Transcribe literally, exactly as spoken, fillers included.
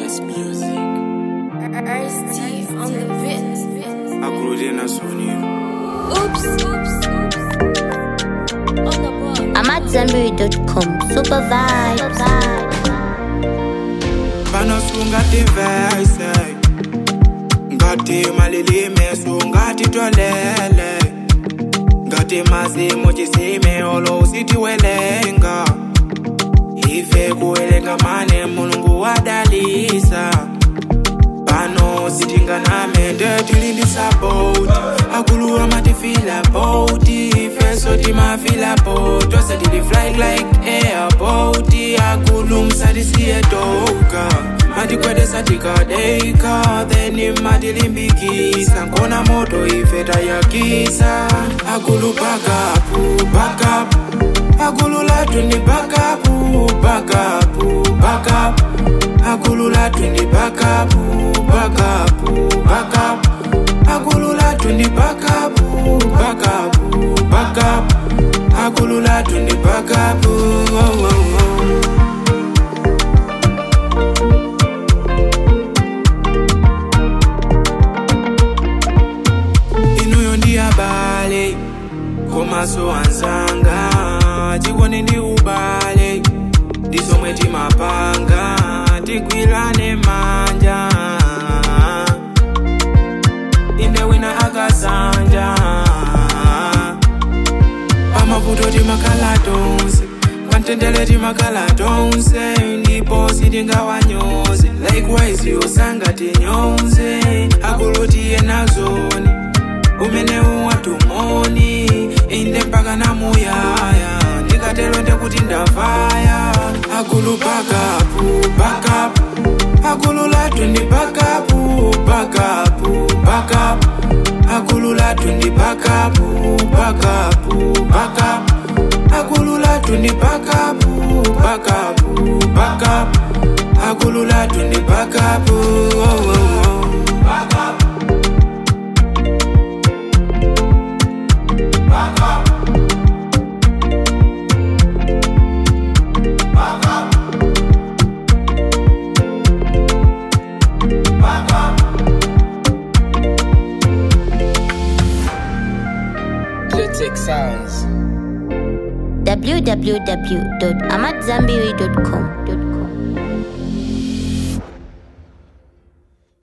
dance music. Ice-T on the beat. Akrudina Sony. Oops, oops, oops. On the ball. I'm at Zambiri dot com. Super vibes. Panosu ngati verse. Ngati malili mesu ngati twalele. Ngati mazimu chisime olo usitiwelenga. Ife kuwelenga mane mulungu wadalisa. Pano sitingana mende tilindisa boat. Akulu amati fila boat. Ife soti ma fila boat. Wasa tili fly like airboat. Akulu msadi siye toka. Mati kwede satika deika. Theni mati limbikisa. Nkona moto ife tayakisa. Akulu back up, back up. Akulu latu ni back up, back up, back up. Akulu latu ni back up, back up, back up. Akulu latu ni back up, back up, back up. Akulu latu ni back up, oh, oh, oh. Inuyo ndi abale, komaso anzanga. Chikoni ndi ubale, ndisomwe timapanga. Tikwilane manja, inde wina akasanja. Pamavuto timakala tonse, pantendele timakala tonse. Ndipo sitingawanyoze, likewise yosanga tinyonze. Akulu tiye nazoni, umene uwatumoni. Inde mpaka na muyaya, ndikatelo ndekuti ndavaya. Akulu back up, back up. Akulu latu ndi back up, back up, back up. Akulu latu ndi back up, back up, back up. Akulu latu ndi back up, back up, back up. Akulu latu ndi back up, oh, oh, oh. Back up. Back up. Back up. Back up. Clitic Sounds. w w w dot amat zambiri dot com